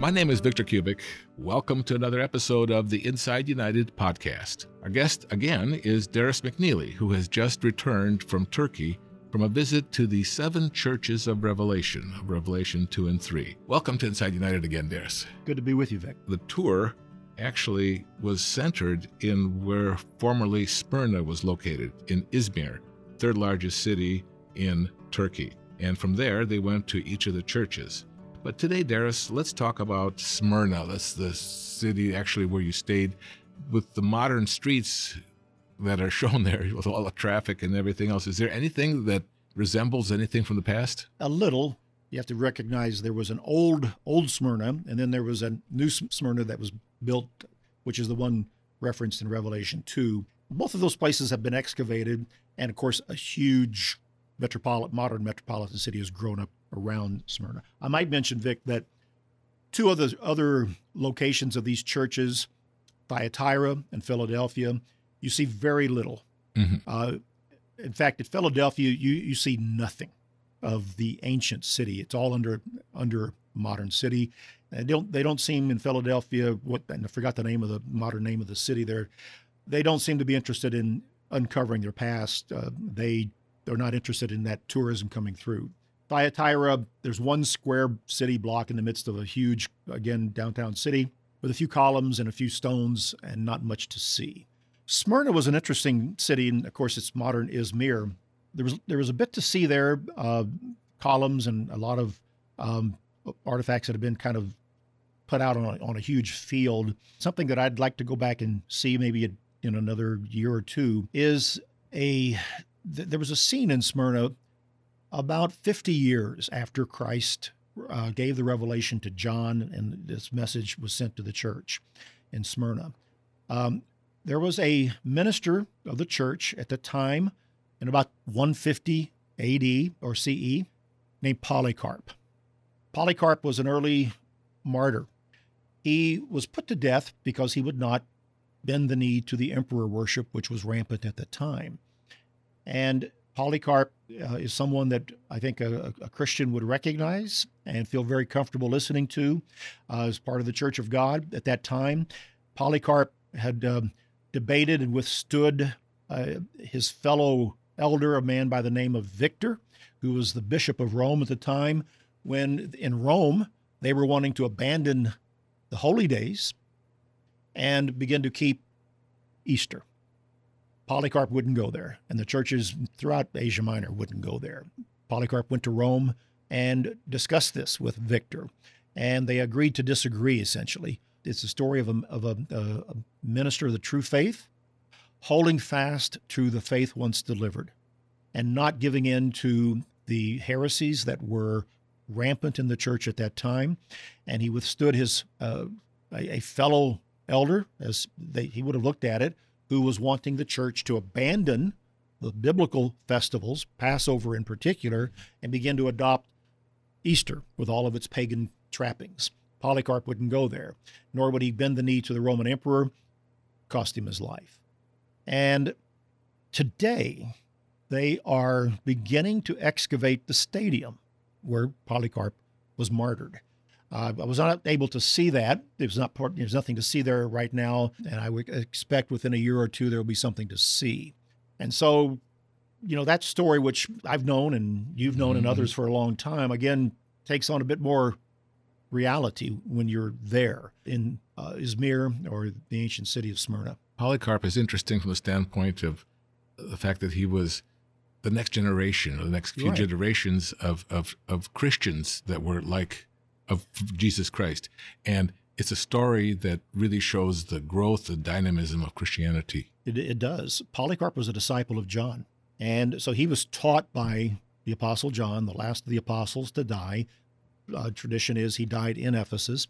My name is Victor Kubik. Welcome to another episode of the Inside United podcast. Our guest again is Darris McNeely, who has just returned from Turkey from a visit to the 7 churches of Revelation 2 and 3. Welcome to Inside United again, Darris. Good to be with you, Vic. The tour actually was centered in where formerly Smyrna was located, in Izmir, third largest city in Turkey. And from there, they went to each of the churches. But today, Darris, let's talk about Smyrna. That's the city actually where you stayed, with the modern streets that are shown there with all the traffic and everything else. Is there anything that resembles anything from the past? A little. You have to recognize there was an old Smyrna, and then there was a new Smyrna that was built, which is the one referenced in Revelation 2. Both of those places have been excavated, and of course, a huge modern metropolitan city has grown up around Smyrna. I might mention, Vic, that 2 other locations of these churches, Thyatira and Philadelphia, you see very little. Mm-hmm. In fact, at Philadelphia, you see nothing of the ancient city. It's all under modern city. They don't seem in Philadelphia, and I forgot the modern name of the city there. They don't seem to be interested in uncovering their past. They're not interested in that tourism coming through. Thyatira, there's one square city block in the midst of a huge, again, downtown city with a few columns and a few stones and not much to see. Smyrna was an interesting city, and of course it's modern Izmir. There was a bit to see there, columns and a lot of artifacts that have been kind of put out on a huge field. Something that I'd like to go back and see maybe in another year or two is there was a scene in Smyrna about 50 years after Christ gave the revelation to John and this message was sent to the church in Smyrna. There was a minister of the church at the time in about 150 AD or CE named Polycarp. Polycarp was an early martyr. He was put to death because he would not bend the knee to the emperor worship, which was rampant at the time. And Polycarp is someone that I think a Christian would recognize and feel very comfortable listening to as part of the Church of God at that time. Polycarp had debated and withstood his fellow elder, a man by the name of Victor, who was the Bishop of Rome at the time, when in Rome they were wanting to abandon the holy days and begin to keep Easter. Polycarp wouldn't go there, and the churches throughout Asia Minor wouldn't go there. Polycarp went to Rome and discussed this with Victor, and they agreed to disagree, essentially. It's a story of a minister of the true faith holding fast to the faith once delivered and not giving in to the heresies that were rampant in the church at that time. And he withstood his a fellow elder, as he would have looked at it, who was wanting the church to abandon the biblical festivals, Passover in particular, and begin to adopt Easter with all of its pagan trappings. Polycarp wouldn't go there, nor would he bend the knee to the Roman emperor, cost him his life. And today, they are beginning to excavate the stadium where Polycarp was martyred. I was not able to see that. There's nothing to see there right now, and I would expect within a year or two there will be something to see. And so, that story, which I've known and you've known and others for a long time, again, takes on a bit more reality when you're there in Izmir or the ancient city of Smyrna. Polycarp is interesting from the standpoint of the fact that he was the next generation, or the next few generations of Christians that were of Jesus Christ. And it's a story that really shows the growth and dynamism of Christianity. It does. Polycarp was a disciple of John. And so he was taught by the Apostle John, the last of the apostles to die. Tradition is he died in Ephesus.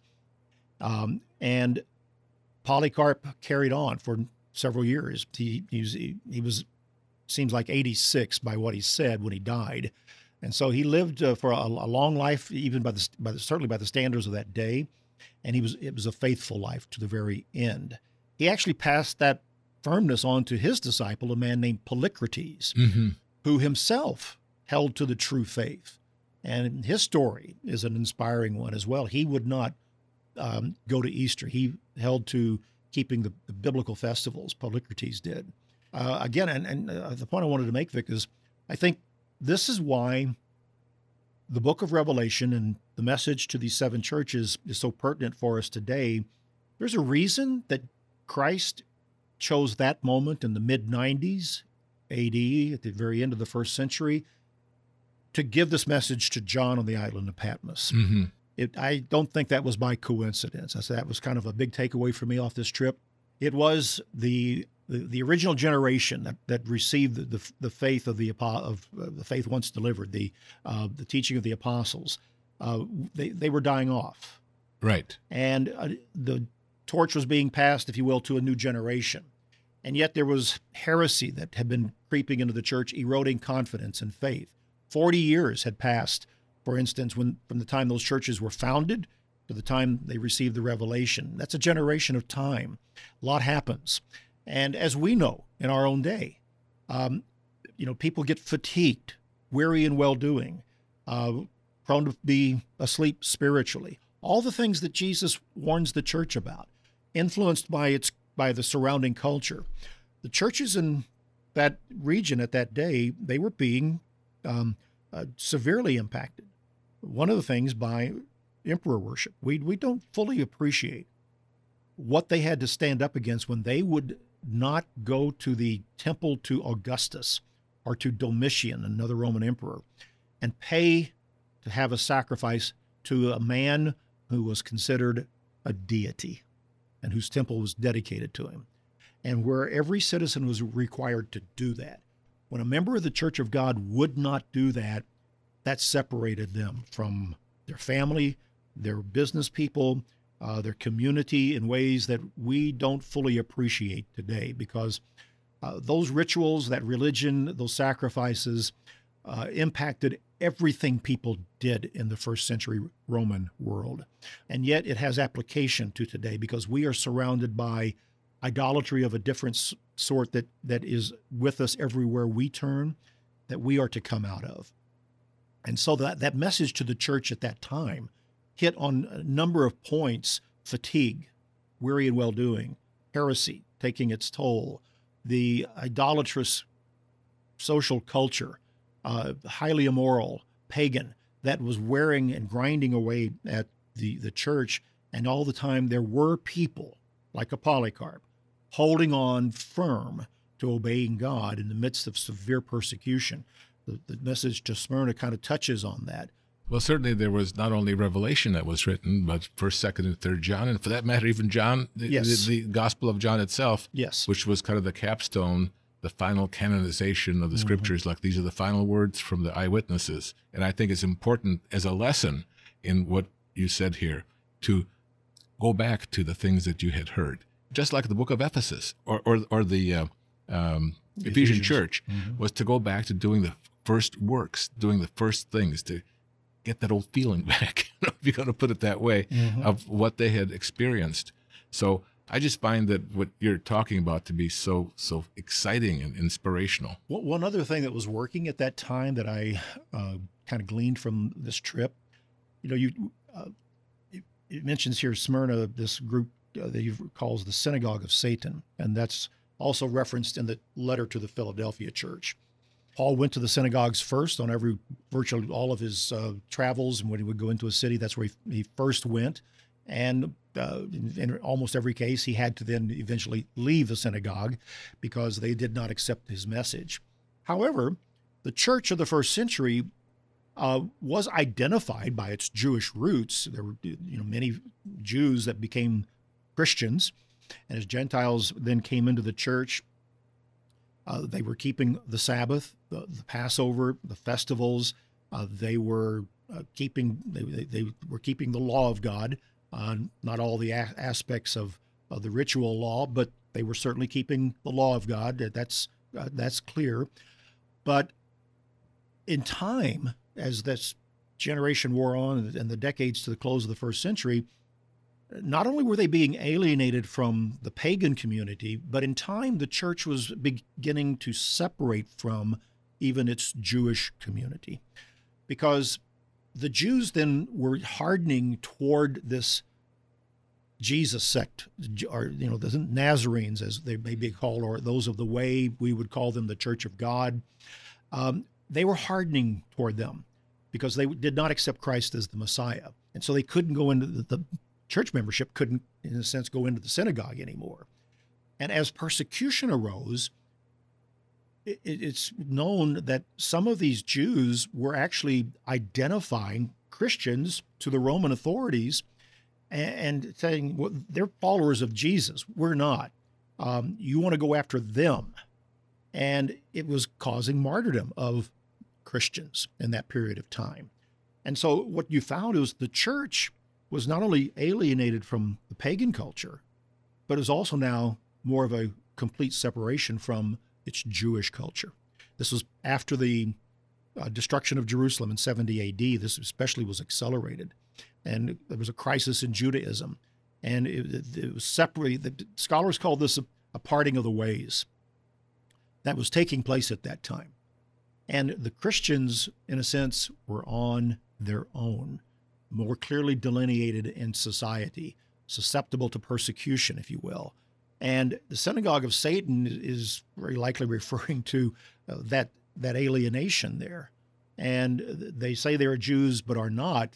And Polycarp carried on for several years. He was seems like 86 by what he said when he died. And so he lived for a long life, even certainly by the standards of that day, and it was a faithful life to the very end. He actually passed that firmness on to his disciple, a man named Polycrates, who himself held to the true faith. And his story is an inspiring one as well. He would not go to Easter. He held to keeping the biblical festivals. Polycrates did. Again, and the point I wanted to make, Vic, is I think this is why the book of Revelation and the message to these seven churches is so pertinent for us today. There's a reason that Christ chose that moment in the mid-90s AD, at the very end of the first century, to give this message to John on the island of Patmos. Mm-hmm. I don't think that was by coincidence. That was kind of a big takeaway for me off this trip. It was the original generation that received the faith of the faith once delivered, the teaching of the apostles. They were dying off, right? And the torch was being passed, if you will, to a new generation. And yet there was heresy that had been creeping into the church, eroding confidence and faith. 40 years had passed, for instance, from the time those churches were founded to the time they received the revelation. That's a generation of time. A lot happens. And as we know in our own day, people get fatigued, weary in well-doing, prone to be asleep spiritually. All the things that Jesus warns the church about, influenced by the surrounding culture. The churches in that region at that day, they were being severely impacted. One of the things by emperor worship. We don't fully appreciate what they had to stand up against when they would not go to the temple to Augustus or to Domitian, another Roman emperor, and pay to have a sacrifice to a man who was considered a deity and whose temple was dedicated to him, and where every citizen was required to do that. When a member of the Church of God would not do that, that separated them from their family, their business people, their community in ways that we don't fully appreciate today, because those rituals, that religion, those sacrifices impacted everything people did in the first century Roman world. And yet it has application to today, because we are surrounded by idolatry of a different sort that is with us everywhere we turn, that we are to come out of. And so that message to the church at that time hit on a number of points: fatigue, weary and well-doing, heresy taking its toll, the idolatrous social culture, highly immoral, pagan, that was wearing and grinding away at the church. And all the time there were people like a Polycarp holding on firm to obeying God in the midst of severe persecution. The message to Smyrna kind of touches on that. Well, certainly there was not only Revelation that was written, but 1st, 2nd, and 3rd John, and for that matter, even John, Yes. the Gospel of John itself, Yes. which was kind of the capstone, the final canonization of the Scriptures. Like, these are the final words from the eyewitnesses. And I think it's important as a lesson in what you said here to go back to the things that you had heard, just like the book of Ephesus or the Ephesian church was to go back to doing the first works, doing the first things, to get that old feeling back, if you're going to put it that way, of what they had experienced. So I just find that what you're talking about to be so exciting and inspirational. One other thing that was working at that time that I kind of gleaned from this trip, it mentions here Smyrna, this group that he calls the Synagogue of Satan, and that's also referenced in the letter to the Philadelphia church. Paul went to the synagogues first on virtually all of his travels, and when he would go into a city, that's where he first went. And in almost every case, he had to then eventually leave the synagogue because they did not accept his message. However, the church of the first century was identified by its Jewish roots. There were many Jews that became Christians, and as Gentiles then came into the church, they were keeping the Sabbath, the Passover, the festivals. They were keeping the law of God. Not all the aspects of the ritual law, but they were certainly keeping the law of God. That's clear. But in time, as this generation wore on and the decades to the close of the first century, not only were they being alienated from the pagan community, but in time the church was beginning to separate from even its Jewish community, because the Jews then were hardening toward this Jesus sect, or the Nazarenes, as they may be called, or those of the way, we would call them the Church of God. They were hardening toward them because they did not accept Christ as the Messiah, and so they couldn't go into the church membership, couldn't, in a sense, go into the synagogue anymore. And as persecution arose, it's known that some of these Jews were actually identifying Christians to the Roman authorities and saying, well, they're followers of Jesus. We're not. You want to go after them. And it was causing martyrdom of Christians in that period of time. And so what you found was the church was not only alienated from the pagan culture, but is also now more of a complete separation from its Jewish culture. This was after the destruction of Jerusalem in 70 AD. This especially was accelerated. And there was a crisis in Judaism. And it was separated. The scholars call this a parting of the ways that was taking place at that time. And the Christians, in a sense, were on their own, more clearly delineated in society, susceptible to persecution, if you will. And the synagogue of Satan is very likely referring to that alienation there. And they say they are Jews but are not.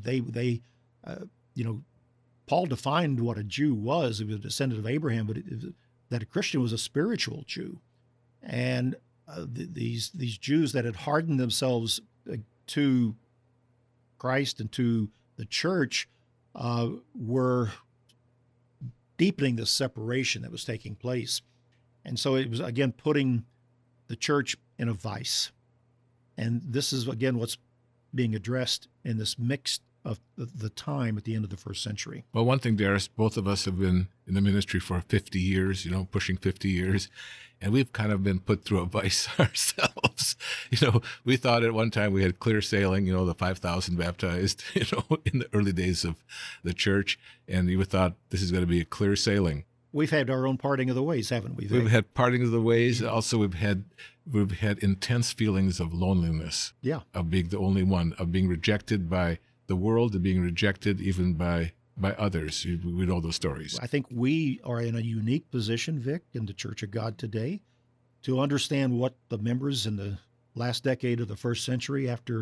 Paul defined what a Jew was. He was a descendant of Abraham, but that a Christian was a spiritual Jew. And these Jews that had hardened themselves to Christ and to the church were deepening this separation that was taking place. And so it was, again, putting the church in a vice. And this is, again, what's being addressed in this mix of the time at the end of the first century. Well, one thing, Darius, both of us have been in the ministry for 50 years, pushing 50 years, and we've kind of been put through a vice ourselves. We thought at one time we had clear sailing, the 5,000 baptized, in the early days of the church, and we thought this is going to be a clear sailing. We've had our own parting of the ways, haven't we? We've had parting of the ways. Also, we've had intense feelings of loneliness. Yeah. Of being the only one, of being rejected by the world, of being rejected even by others. We know those stories. I think we are in a unique position, Vic, in the Church of God today, to understand what the members in the last decade of the first century, after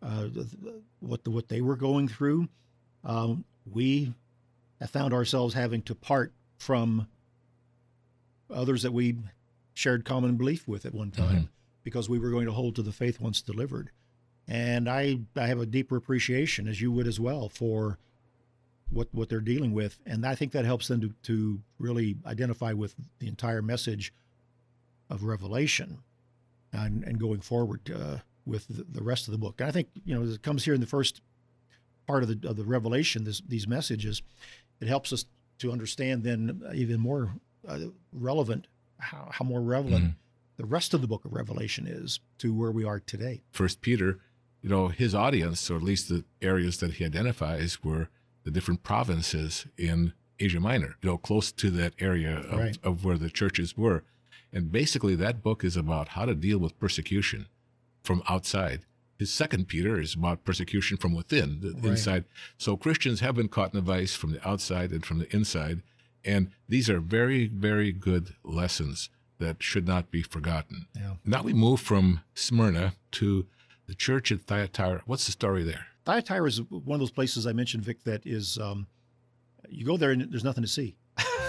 what they were going through, we have found ourselves having to part from others that we shared common belief with at one time, because we were going to hold to the faith once delivered. And I have a deeper appreciation, as you would as well, for what they're dealing with. And I think that helps them to really identify with the entire message of Revelation and going forward with the rest of the book. And I think, as it comes here in the first part of the Revelation, these messages, it helps us to understand then even more relevant, how more relevant the rest of the book of Revelation is to where we are today. First Peter, his audience, or at least the areas that he identifies, were the different provinces in Asia Minor, close to that area of where the churches were. And basically that book is about how to deal with persecution from outside. His second Peter is about persecution from within, the inside. So Christians have been caught in a vice from the outside and from the inside. And these are very, very good lessons that should not be forgotten. Yeah. Now we move from Smyrna to the church at Thyatira. What's the story there? Thyatira is one of those places I mentioned, Vic, that is, you go there and there's nothing to see.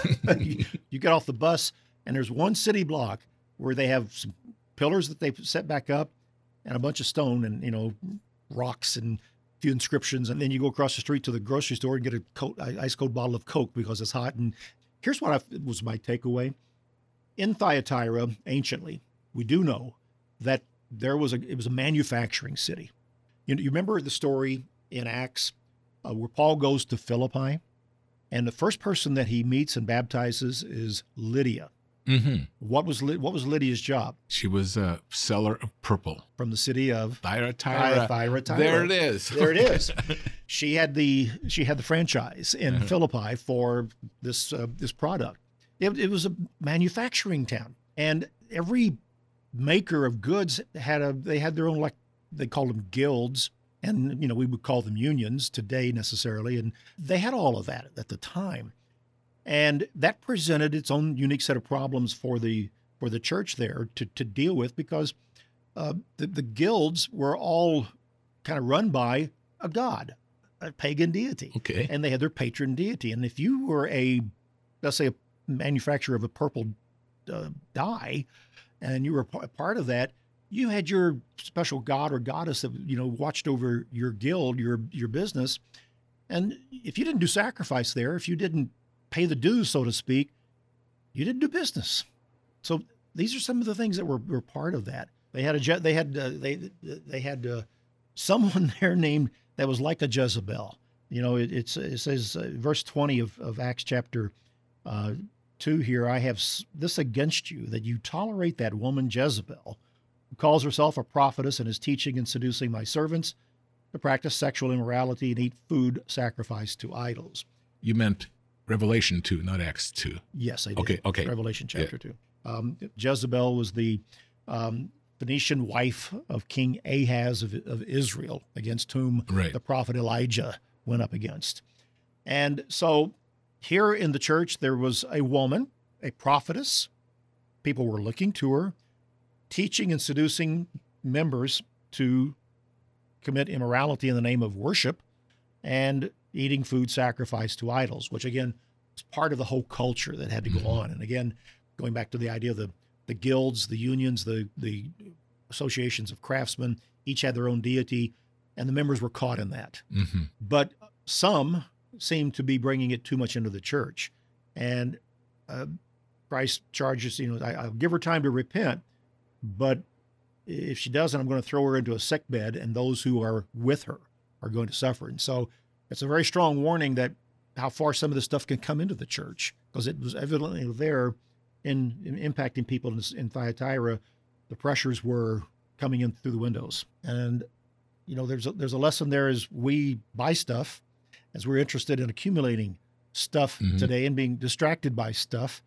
You get off the bus and there's one city block where they have some pillars that they've set back up and a bunch of stone and, rocks and a few inscriptions. And then you go across the street to the grocery store and get a ice cold bottle of Coke because it's hot. And here's what was my takeaway. In Thyatira, anciently, we do know that it was a manufacturing city. You remember the story in Acts where Paul goes to Philippi, and the first person that he meets and baptizes is Lydia. Mm-hmm. What was Lydia's job? She was a seller of purple from the city of Thyatira. Thyatira. There it is. There it is. She had the franchise in Philippi for this product. It was a manufacturing town, and every maker of goods had their own, like they called them guilds, and we would call them unions today necessarily, and they had all of that at the time. And that presented its own unique set of problems for the church there to deal with, because the guilds were all kind of run by a god, a pagan deity. Okay. And they had their patron deity. And if you were let's say, a manufacturer of a purple dye, and you were a part of that, you had your special god or goddess that, watched over your guild, your business. And if you didn't do sacrifice there, if you didn't pay the dues, so to speak, you didn't do business. So these are some of the things that were part of that. They had someone there named that was like a Jezebel. It says verse 20 of Acts chapter 2 here, I have this against you, that you tolerate that woman Jezebel, who calls herself a prophetess and is teaching and seducing my servants to practice sexual immorality and eat food sacrificed to idols. You meant Revelation 2, not Acts 2. Yes, I did. Okay. Revelation chapter 2. Jezebel was the Phoenician wife of King Ahaz of Israel, against whom the prophet Elijah went up against. And so here in the church, there was a woman, a prophetess. People were looking to her, teaching and seducing members to commit immorality in the name of worship and eating food sacrificed to idols, which again is part of the whole culture that had to go on. And again, going back to the idea of the guilds, the unions, the associations of craftsmen, each had their own deity, and the members were caught in that. Mm-hmm. But some seemed to be bringing it too much into the church. And Christ charges, I'll give her time to repent, but if she doesn't, I'm going to throw her into a sick bed, and those who are with her are going to suffer. And so it's a very strong warning that how far some of this stuff can come into the church, because it was evidently there in impacting people in Thyatira. The pressures were coming in through the windows. And, there's a lesson there as we buy stuff, as we're interested in accumulating stuff today and being distracted by stuff.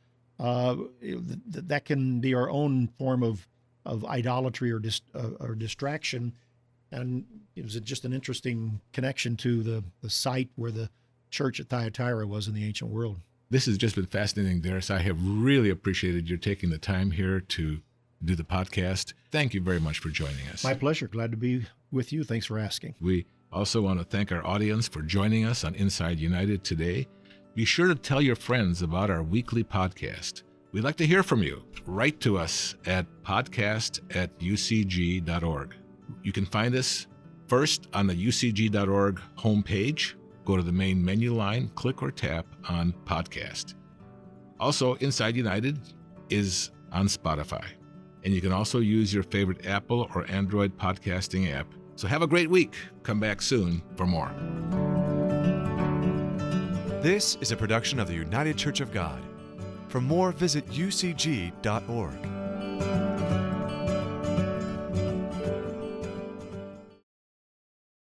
That can be our own form of idolatry or distraction. And it was just an interesting connection to the site where the church at Thyatira was in the ancient world. This has just been fascinating, Darius. I have really appreciated your taking the time here to do the podcast. Thank you very much for joining us. My pleasure. Glad to be with you. Thanks for asking. We also want to thank our audience for joining us on Inside United today. Be sure to tell your friends about our weekly podcast. We'd like to hear from you. Write to us at podcast@ucg.org. You can find us first on the ucg.org homepage. Go to the main menu line, click or tap on podcast. Also, Inside United is on Spotify. And you can also use your favorite Apple or Android podcasting app. So have a great week. Come back soon for more. This is a production of the United Church of God. For more, visit ucg.org.